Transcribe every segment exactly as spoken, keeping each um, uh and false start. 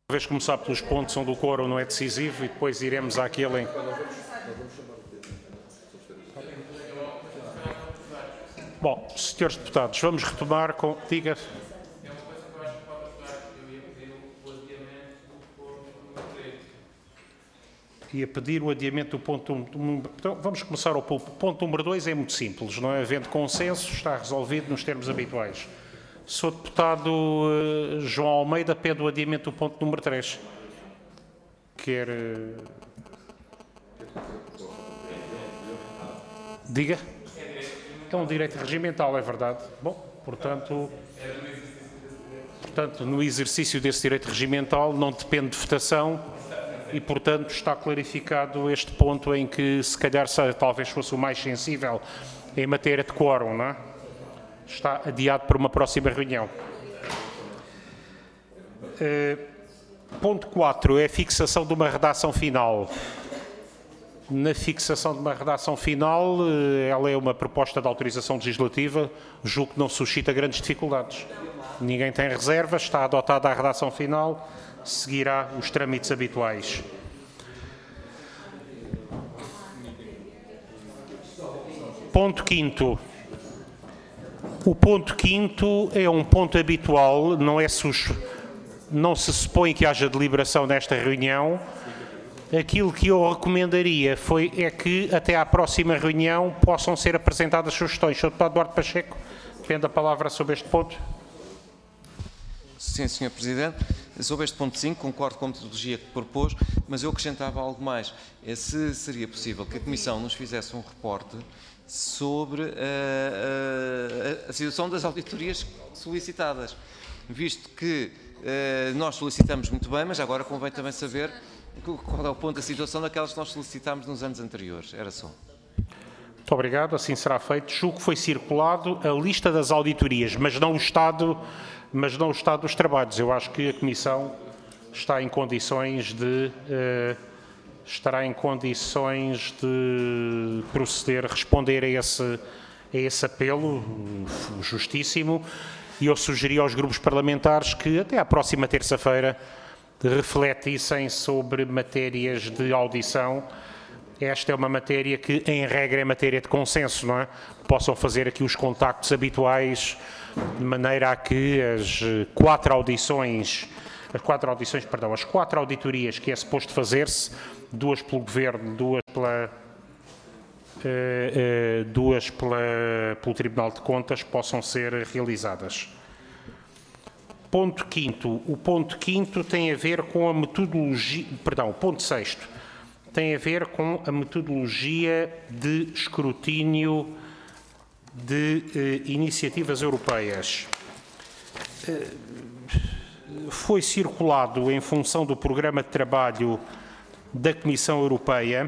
Talvez começar pelos pontos onde o quórum não é decisivo e depois iremos àquele em... Bom, senhores deputados, vamos retomar com... Diga. Ia pedir o adiamento do ponto... Então, vamos começar ao ponto. O ponto número dois é muito simples, não é? Havendo consenso, está resolvido nos termos habituais. senhor Deputado uh, João Almeida pede o adiamento do ponto número três. Quer... Uh... Diga. É um direito regimental, é verdade. Bom, portanto... Portanto, no exercício desse direito regimental não depende de votação e, portanto, está clarificado este ponto em que, se calhar, talvez fosse o mais sensível em matéria de quórum, não é? Está adiado para uma próxima reunião. Uh, ponto quatro é a fixação de uma redação final. Na fixação de uma redação final, uh, ela é uma proposta de autorização legislativa, julgo que não suscita grandes dificuldades. Ninguém tem reservas, está adotada a redação final, seguirá os trâmites habituais. Ponto quinto. O ponto quinto é um ponto habitual, não, é sus... não se supõe que haja deliberação nesta reunião. Aquilo que eu recomendaria foi, é que até à próxima reunião possam ser apresentadas sugestões. senhor Deputado Duarte Pacheco, tendo a palavra sobre este ponto. Sim, senhor Presidente. Sobre este ponto cinco, concordo com a metodologia que propôs, mas eu acrescentava algo mais. É se seria possível que a Comissão nos fizesse um reporte sobre a, a, a situação das auditorias solicitadas, visto que a, nós solicitamos muito bem, mas agora convém também saber qual é o ponto da situação daquelas que nós solicitámos nos anos anteriores. Era só. Muito obrigado, assim será feito. Julgo que foi circulado a lista das auditorias, mas não o estado... mas não o estado dos trabalhos. Eu acho que a Comissão está em condições de uh, estará em condições de proceder, responder a esse, a esse apelo justíssimo, e eu sugeri aos grupos parlamentares que até à próxima terça-feira refletissem sobre matérias de audição. Esta é uma matéria que, em regra, é matéria de consenso, não é? Possam fazer aqui os contactos habituais, de maneira a que as quatro audições, as quatro audições, perdão, as quatro auditorias que é suposto fazer-se, duas pelo Governo, duas pela, uh, uh, duas pela, pelo Tribunal de Contas, possam ser realizadas. Ponto quinto. O ponto quinto tem a ver com a metodologia, perdão, o ponto sexto, tem a ver com a metodologia de escrutínio de eh, iniciativas europeias. Eh, foi circulado, em função do programa de trabalho da Comissão Europeia,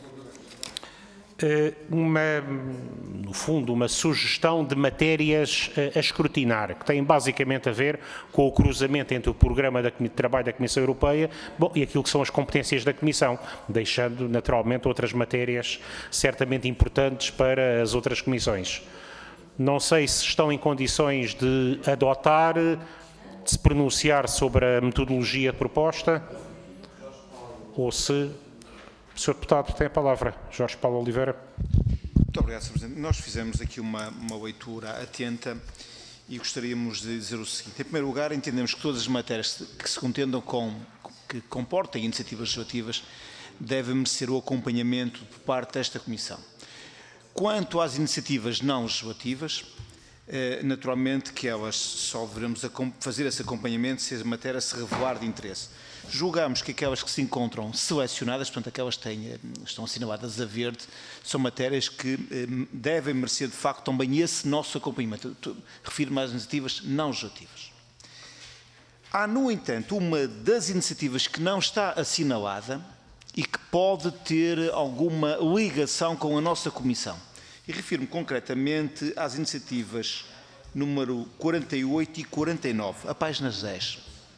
eh, uma, no fundo, uma sugestão de matérias eh, a escrutinar, que têm basicamente a ver com o cruzamento entre o programa de trabalho da Comissão Europeia, bom, e aquilo que são as competências da Comissão, deixando naturalmente outras matérias certamente importantes para as outras comissões. Não sei se estão em condições de adotar, de se pronunciar sobre a metodologia proposta, ou se... O senhor Deputado tem a palavra. Jorge Paulo Oliveira. Muito obrigado, senhor Presidente. Nós fizemos aqui uma, uma leitura atenta e gostaríamos de dizer o seguinte. Em primeiro lugar, entendemos que todas as matérias que se contendam com, que comportem iniciativas legislativas devem merecer o acompanhamento por parte desta Comissão. Quanto às iniciativas não legislativas, naturalmente que elas só devemos fazer esse acompanhamento se a matéria se revelar de interesse. Julgamos que aquelas que se encontram selecionadas, portanto aquelas que têm, estão assinaladas a verde, são matérias que devem merecer de facto também esse nosso acompanhamento. Refiro-me às iniciativas não legislativas. Há, no entanto, uma das iniciativas que não está assinalada e que pode ter alguma ligação com a nossa Comissão. E refiro-me concretamente às iniciativas número quarenta e oito e quarenta e nove, a páginas dez.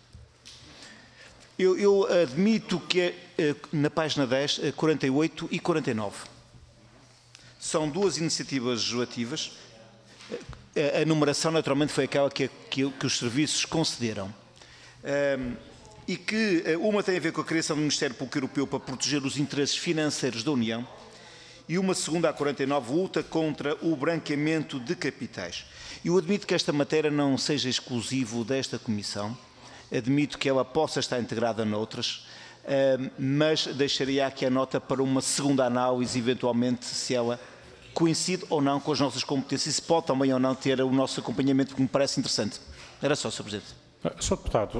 Eu, eu admito que é, na página dez, quarenta e oito e quarenta e nove. São duas iniciativas legislativas. A numeração, naturalmente, foi aquela que, que, que os serviços concederam. e que uma tem a ver com a criação do Ministério Público Europeu para proteger os interesses financeiros da União e uma segunda, a quarenta e nove, luta contra o branqueamento de capitais. Eu admito que esta matéria não seja exclusivo desta Comissão, admito que ela possa estar integrada noutras, mas deixaria aqui a nota para uma segunda análise, eventualmente, se ela coincide ou não com as nossas competências, e se pode também ou não ter o nosso acompanhamento, que me parece interessante. Era só, senhor Presidente. senhor Deputado,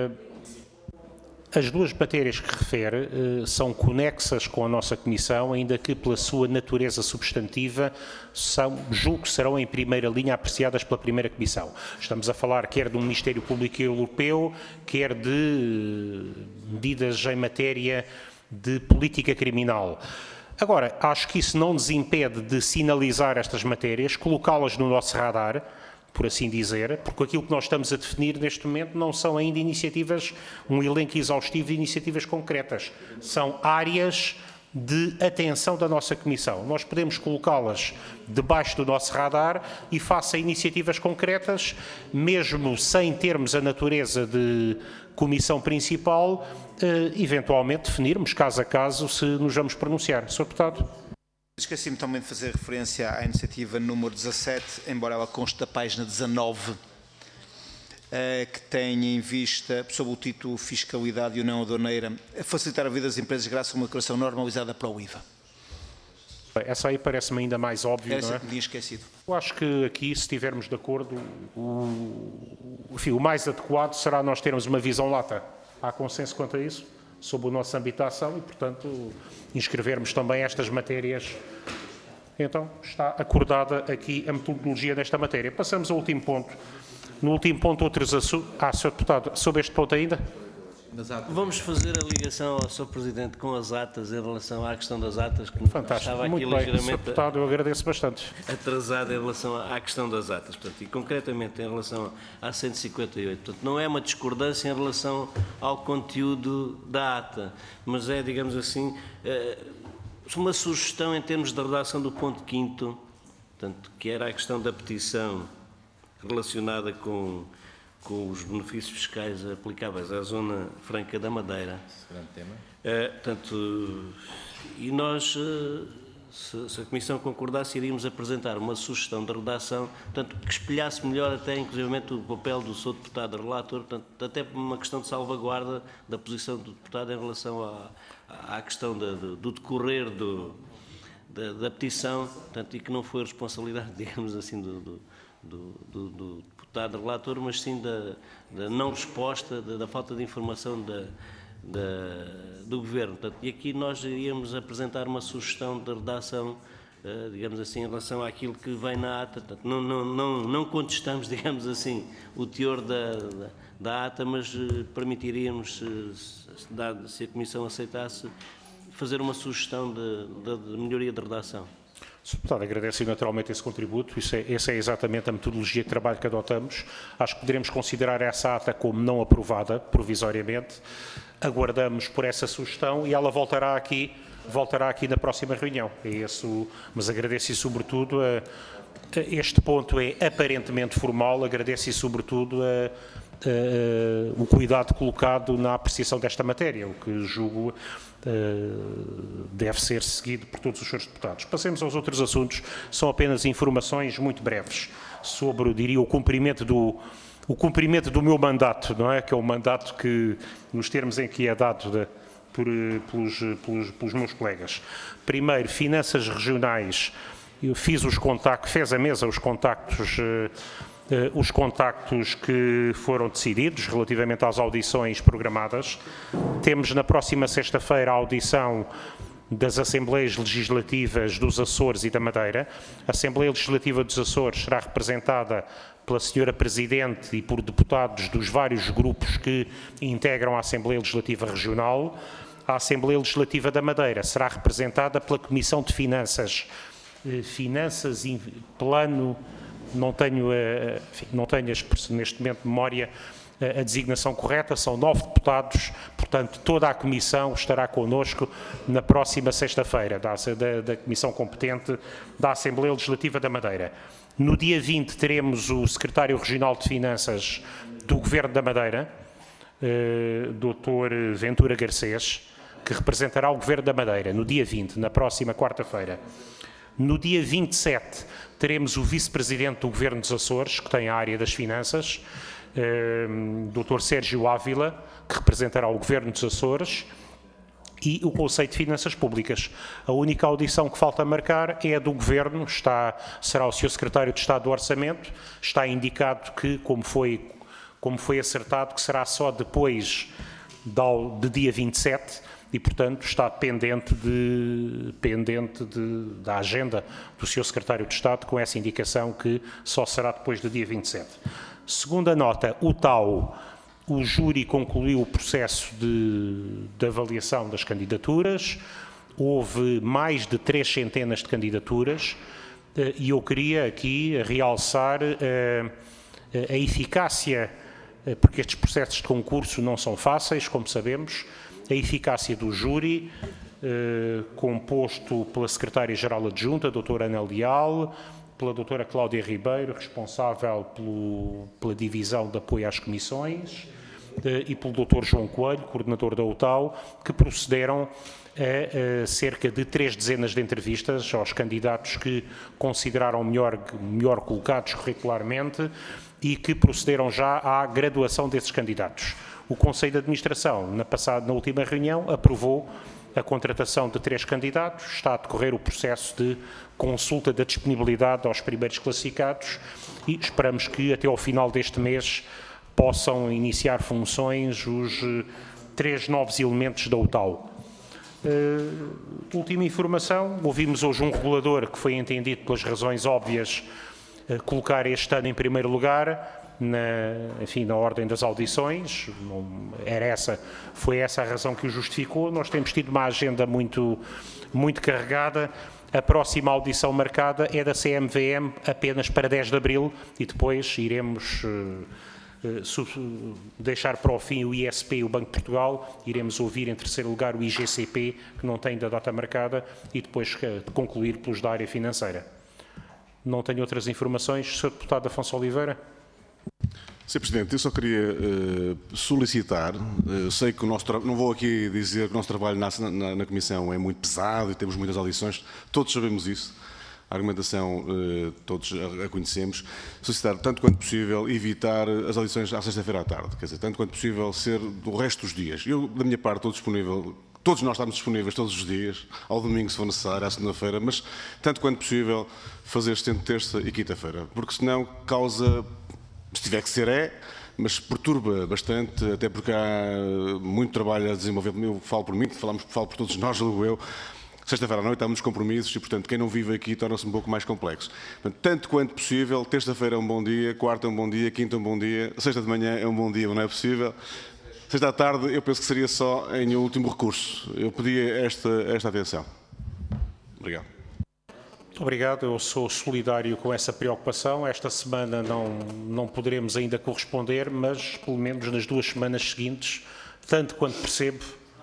as duas matérias que refere são conexas com a nossa Comissão, ainda que pela sua natureza substantiva, são, julgo que serão em primeira linha apreciadas pela primeira Comissão. Estamos a falar quer do Ministério Público Europeu, quer de medidas em matéria de política criminal. Agora, acho que isso não nos impede de sinalizar estas matérias, colocá-las no nosso radar, por assim dizer, porque aquilo que nós estamos a definir neste momento não são ainda iniciativas, um elenco exaustivo de iniciativas concretas. São áreas de atenção da nossa Comissão. Nós podemos colocá-las debaixo do nosso radar e face a iniciativas concretas, mesmo sem termos a natureza de Comissão Principal, eh, eventualmente definirmos, caso a caso, se nos vamos pronunciar. senhor Deputado. Esqueci-me também de fazer referência à iniciativa número dezassete, embora ela conste da página dezanove, que tem em vista, sob o título Fiscalidade e União Aduaneira, a facilitar a vida das empresas graças a uma declaração normalizada para o I V A. Essa aí parece-me ainda mais óbvio, Era não é? essa que me tinha esquecido. Eu acho que aqui, se estivermos de acordo, o, enfim, o mais adequado será nós termos uma visão lata. Há consenso quanto a isso? Sob o nosso âmbito de ação e, portanto, inscrevermos também estas matérias. Então, está acordada aqui a metodologia desta matéria. Passamos ao último ponto. No último ponto, outros assuntos. Ah, senhor Deputado, sobre este ponto ainda? Vamos fazer a ligação ao senhor Presidente com as atas em relação à questão das atas, que Fantástico. estava aqui Muito bem, senhor ligeiramente Deputado, eu agradeço bastante. atrasado em relação à questão das atas, portanto, e concretamente em relação à cento e cinquenta e oito. Portanto, não é uma discordância em relação ao conteúdo da ata, mas é, digamos assim, uma sugestão em termos de redação do ponto quinto, portanto, que era a questão da petição relacionada com com os benefícios fiscais aplicáveis à Zona Franca da Madeira. Grande tema. Uh, portanto, e nós, uh, se, se a Comissão concordasse, iríamos apresentar uma sugestão de redação, portanto, que espelhasse melhor até, inclusivamente, o papel do senhor Deputado relator, portanto, até por uma questão de salvaguarda da posição do Deputado em relação à, à questão da, do, do decorrer do, da, da petição, portanto, e que não foi responsabilidade, digamos assim, do, do, do, do, do deputado relator, mas sim da, da não resposta, da, da falta de informação da, da, do Governo. Portanto, e aqui nós iríamos apresentar uma sugestão de redação, uh, digamos assim, em relação àquilo que vem na ata. Portanto, não, não, não, não contestamos, digamos assim, o teor da, da, da ata, mas uh, permitiríamos, uh, se, se a Comissão aceitasse, fazer uma sugestão de, de, de melhoria de redação. senhor Deputado, agradeço naturalmente esse contributo. Isso é, essa é exatamente a metodologia de trabalho que adotamos. Acho que poderemos considerar essa ata como não aprovada, provisoriamente. Aguardamos por essa sugestão e ela voltará aqui, voltará aqui na próxima reunião. É esse, mas agradeço e, sobretudo, a, a este ponto é aparentemente formal, agradeço e, sobretudo, a, a, o cuidado colocado na apreciação desta matéria, o que julgo deve ser seguido por todos os senhores deputados. Passemos aos outros assuntos, são apenas informações muito breves sobre, eu diria, o cumprimento do, o cumprimento do meu mandato, não é? Que é o mandato que, nos termos em que é dado de, por, pelos, pelos, pelos meus colegas. Primeiro, finanças regionais, eu fiz os contactos, fez a mesa os contactos Uh, os contactos que foram decididos relativamente às audições programadas. Temos na próxima sexta-feira a audição das Assembleias Legislativas dos Açores e da Madeira. A Assembleia Legislativa dos Açores será representada pela senhora Presidente e por deputados dos vários grupos que integram a Assembleia Legislativa Regional. A Assembleia Legislativa da Madeira será representada pela Comissão de Finanças, uh, Finanças e Plano. Não tenho, enfim, não tenho neste momento de memória a designação correta, são nove deputados, portanto toda a Comissão estará connosco na próxima sexta-feira, da, da, da Comissão competente da Assembleia Legislativa da Madeira. No dia vinte teremos o Secretário Regional de Finanças do Governo da Madeira, uh, doutor Ventura Garcês, que representará o Governo da Madeira no dia vinte, na próxima quarta-feira. No dia vinte e sete, teremos o Vice-Presidente do Governo dos Açores, que tem a área das finanças, uh, doutor Sérgio Ávila, que representará o Governo dos Açores, e o Conselho de Finanças Públicas. A única audição que falta marcar é a do Governo, está, será o senhor Secretário de Estado do Orçamento, está indicado que, como foi, como foi acertado, que será só depois de, de dia vinte e sete, e, portanto, está pendente, de, pendente de, da agenda do senhor Secretário de Estado, com essa indicação que só será depois do dia vinte e sete. Segunda nota, o T A U. O júri concluiu o processo de, de avaliação das candidaturas, houve mais de três centenas de candidaturas e eu queria aqui realçar a, a eficácia, porque estes processos de concurso não são fáceis, como sabemos, a eficácia do júri, composto pela Secretária-Geral Adjunta, a doutora Ana Leal, pela doutora Cláudia Ribeiro, responsável pelo, pela divisão de apoio às comissões, e pelo doutor João Coelho, coordenador da U T A U, que procederam a, a cerca de três dezenas de entrevistas aos candidatos que consideraram melhor, melhor colocados curricularmente e que procederam já à graduação desses candidatos. O Conselho de Administração, na, passada, na última reunião, aprovou a contratação de três candidatos, está a decorrer o processo de consulta da disponibilidade aos primeiros classificados e esperamos que até ao final deste mês possam iniciar funções os uh, três novos elementos da U T A U. Uh, última informação, ouvimos hoje um regulador que foi entendido pelas razões óbvias uh, colocar este ano em primeiro lugar, na, enfim, na ordem das audições, não, era essa, foi essa a razão que o justificou. Nós temos tido uma agenda muito, muito carregada. A próxima audição marcada é da C M V M apenas para dez de abril e depois iremos uh, uh, deixar para o fim o I S P e o Banco de Portugal, iremos ouvir em terceiro lugar o I G C P, que não tem ainda data marcada, e depois uh, concluir pelos da área financeira. Não tenho outras informações. senhor Deputado Afonso Oliveira. senhor Presidente, eu só queria uh, solicitar, uh, sei que o nosso não vou aqui dizer que o nosso trabalho na, na, na Comissão é muito pesado e temos muitas audições, todos sabemos isso, a argumentação uh, todos a, a conhecemos, solicitar tanto quanto possível evitar as audições à sexta-feira à tarde, quer dizer, tanto quanto possível ser do resto dos dias. Eu, da minha parte, estou disponível, todos nós estamos disponíveis todos os dias, ao domingo se for necessário, à segunda-feira, mas tanto quanto possível fazer sempre terça e quinta-feira, porque senão causa... Se tiver que ser, é, mas perturba bastante, até porque há muito trabalho a desenvolver. Eu falo por mim, falamos, falo por todos nós, julgo eu. Sexta-feira à noite há muitos compromissos e, portanto, quem não vive aqui torna-se um pouco mais complexo. Portanto, tanto quanto possível, terça-feira é um bom dia, quarta é um bom dia, quinta é um bom dia, sexta de manhã é um bom dia, mas não é possível. Sexta à tarde, eu penso que seria só em último recurso. Eu pedia esta, esta atenção. Obrigado. Muito obrigado, eu sou solidário com essa preocupação. Esta semana não, não poderemos ainda corresponder, mas pelo menos nas duas semanas seguintes, tanto quanto percebo...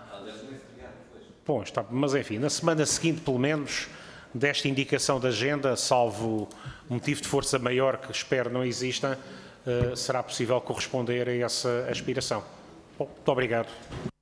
Bom, está, mas enfim, na semana seguinte, pelo menos, desta indicação da agenda, salvo motivo de força maior que espero não exista, uh, será possível corresponder a essa aspiração. Bom, muito obrigado.